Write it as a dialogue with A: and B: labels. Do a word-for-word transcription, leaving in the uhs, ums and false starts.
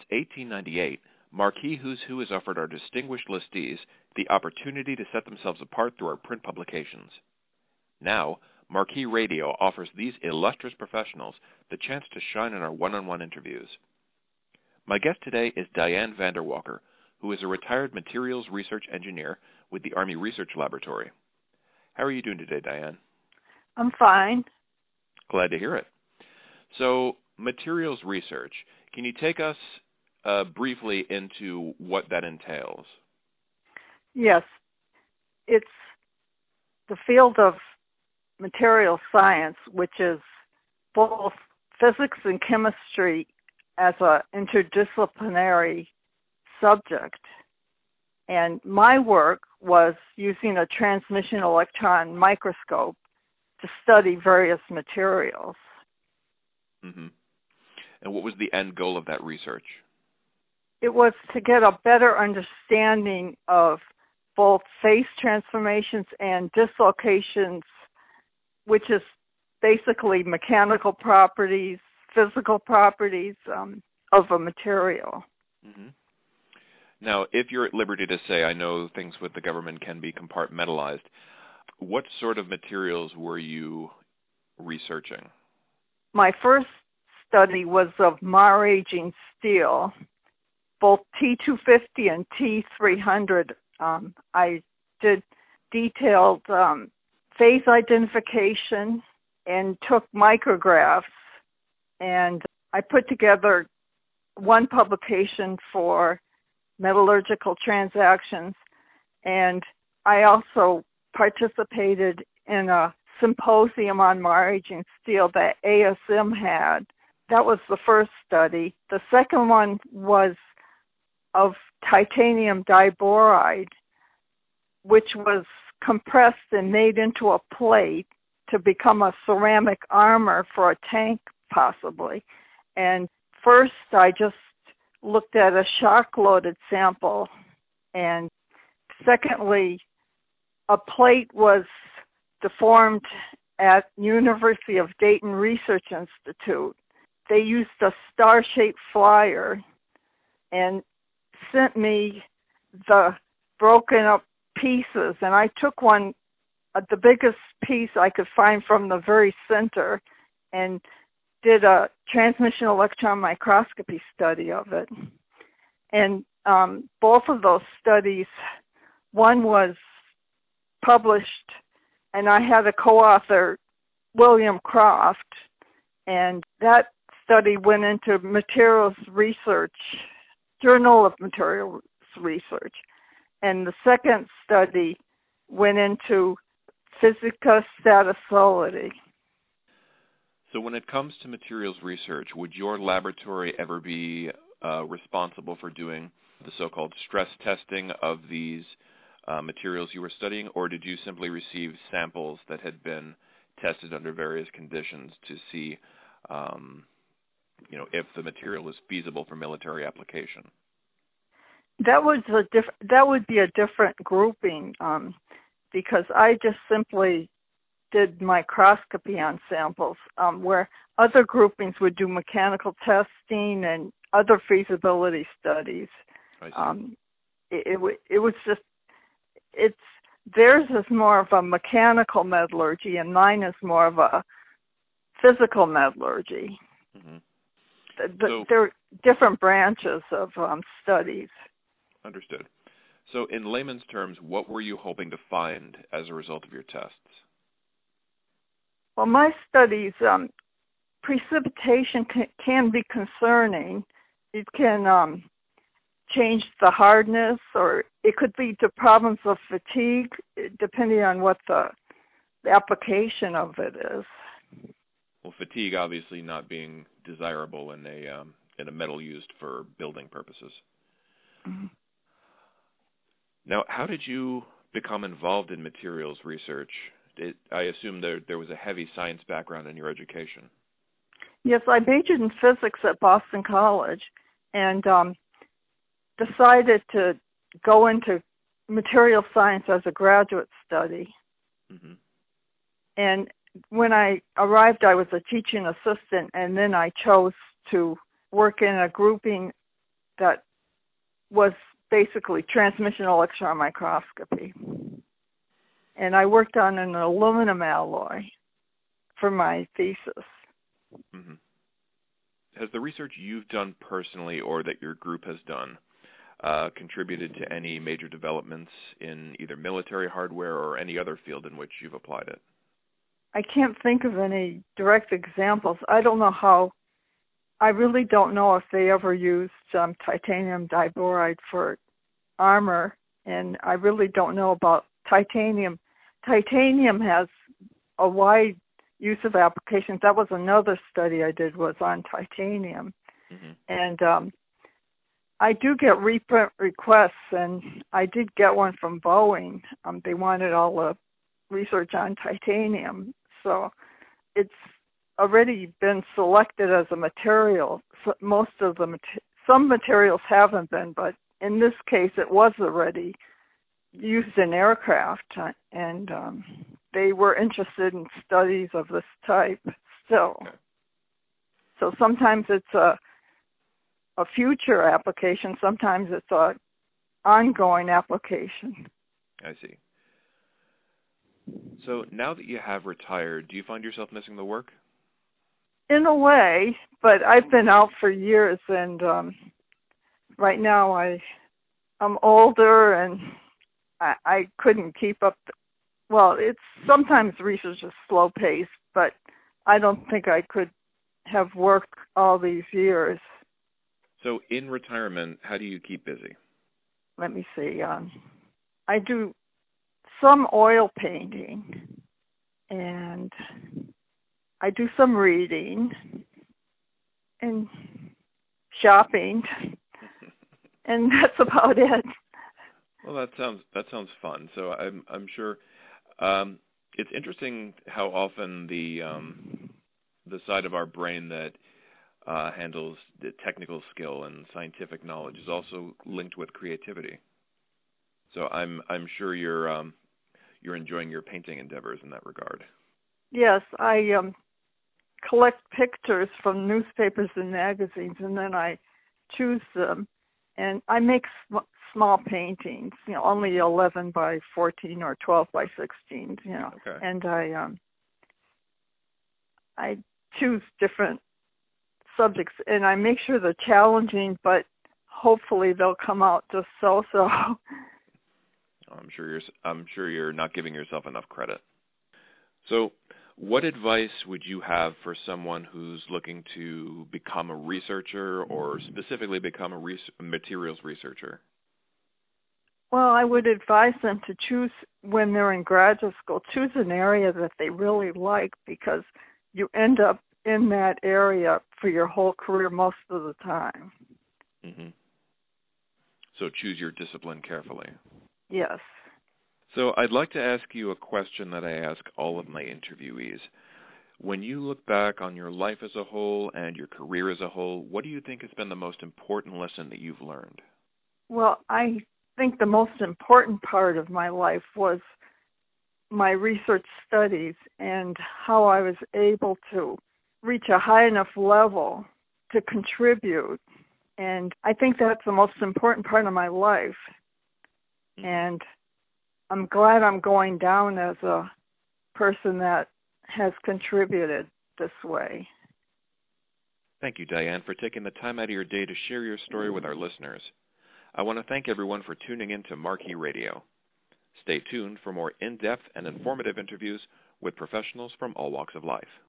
A: eighteen ninety-eight, Marquis Who's Who has offered our distinguished listees the opportunity to set themselves apart through our print publications. Now, Marquis Radio offers these illustrious professionals the chance to shine in our one-on-one interviews. My guest today is Diane Vanderwalker, who is a retired materials research engineer with the Army Research Laboratory. How are you doing today, Diane?
B: I'm fine.
A: Glad to hear it. So, materials research, can you take us uh, briefly into what that entails?
B: Yes. It's the field of material science, which is both physics and chemistry as an interdisciplinary subject. And my work was using a transmission electron microscope to study various materials.
A: Mm-hmm. And what was the end goal of that research?
B: It was to get a better understanding of both phase transformations and dislocations, which is basically mechanical properties, physical properties um, of a material.
A: Mm-hmm. Now, if you're at liberty to say, I know things with the government can be compartmentalized, what sort of materials were you researching?
B: My first study was of Mar-aging steel, both T two fifty and T three hundred. Um, I did detailed um, phase identification and took micrographs, and I put together one publication for metallurgical transactions, and I also participated in a symposium on Mar-aging steel that A S M had. That was the first study. The second one was of titanium diboride, which was compressed and made into a plate to become a ceramic armor for a tank, possibly. And first, I just looked at a shock-loaded sample, and secondly, a plate was deformed at University of Dayton Research Institute. They used a star-shaped flyer and sent me the broken up pieces, and I took one, uh, the biggest piece I could find from the very center, and did a transmission electron microscopy study of it. And um, both of those studies, one was published, and I had a co-author, William Croft, and that study went into Materials Research, Journal of Materials Research. And the second study went into Physica Statisolity.
A: So when it comes to materials research, would your laboratory ever be uh, responsible for doing the so-called stress testing of these uh, materials you were studying, or did you simply receive samples that had been tested under various conditions to see um, you know, if the material is feasible for military application?
B: That was a diff- that would be a different grouping um, because I just simply did microscopy on samples, um, where other groupings would do mechanical testing and other feasibility studies.
A: I see.
B: Um, it, it, w- it was just, it's, theirs is more of a mechanical metallurgy and mine is more of a physical metallurgy.
A: Mm-hmm.
B: The, the,
A: so,
B: they're different branches of um, studies.
A: Understood. So in layman's terms, what were you hoping to find as a result of your tests?
B: Well, my studies, um, precipitation can, can be concerning. It can um, change the hardness, or it could lead to problems of fatigue, depending on what the, the application of it is.
A: Well, fatigue obviously not being desirable in a um, in a metal used for building purposes.
B: Mm-hmm.
A: Now, how did you become involved in materials research? It, I assume there there was a heavy science background in your education.
B: Yes, I majored in physics at Boston College and um, decided to go into material science as a graduate study.
A: Mm-hmm.
B: And when I arrived, I was a teaching assistant, and then I chose to work in a grouping that was basically transmission electron microscopy. And I worked on an aluminum alloy for my thesis.
A: Mm-hmm. Has the research you've done personally or that your group has done uh, contributed to any major developments in either military hardware or any other field in which you've applied it?
B: I can't think of any direct examples. I don't know how, I really don't know if they ever used um, titanium diboride for armor, and I really don't know about titanium. Titanium has a wide use of applications. That was another study I did, was on titanium. Mm-hmm. And um, I do get reprint requests, and I did get one from Boeing. Um, they wanted all the research on titanium. So it's already been selected as a material. So most of the, mat- some materials haven't been, but in this case it was already used in aircraft, and um, they were interested in studies of this type still. Okay. So sometimes it's a a future application, sometimes it's a ongoing application.
A: I see. So now that you have retired, do you find yourself missing the work?
B: In a way, but I've been out for years, and um, right now I, I'm older, and I, I couldn't keep up. The, well, it's sometimes research is slow paced, but I don't think I could have worked all these years.
A: So in retirement, how do you keep busy?
B: Let me see. Um, I do some oil painting, and I do some reading and shopping, and that's about it.
A: Well, that sounds that sounds fun. So I'm I'm sure um, it's interesting how often the um, the side of our brain that uh, handles the technical skill and scientific knowledge is also linked with creativity. So I'm I'm sure you're um, you're enjoying your painting endeavors in that regard.
B: Yes, I um, collect pictures from newspapers and magazines, and then I choose them, and I make sm- small paintings, you know, only eleven by fourteen or twelve by sixteen, you know,
A: okay.
B: and I um, I choose different subjects, and I make sure they're challenging, but hopefully they'll come out just so-so.
A: I'm sure you're I'm sure you're not giving yourself enough credit. So, what advice would you have for someone who's looking to become a researcher or specifically become a, res- a materials researcher?
B: Well, I would advise them to choose, when they're in graduate school, choose an area that they really like, because you end up in that area for your whole career most of the time.
A: Mm-hmm. So choose your discipline carefully.
B: Yes.
A: So I'd like to ask you a question that I ask all of my interviewees. When you look back on your life as a whole and your career as a whole, what do you think has been the most important lesson that you've learned?
B: Well, I think the most important part of my life was my research studies and how I was able to reach a high enough level to contribute. And I think that's the most important part of my life. Mm-hmm. And I'm glad I'm going down as a person that has contributed this way.
A: Thank you, Diane, for taking the time out of your day to share your story with our listeners. I want to thank everyone for tuning in to Marquee Radio. Stay tuned for more in-depth and informative interviews with professionals from all walks of life.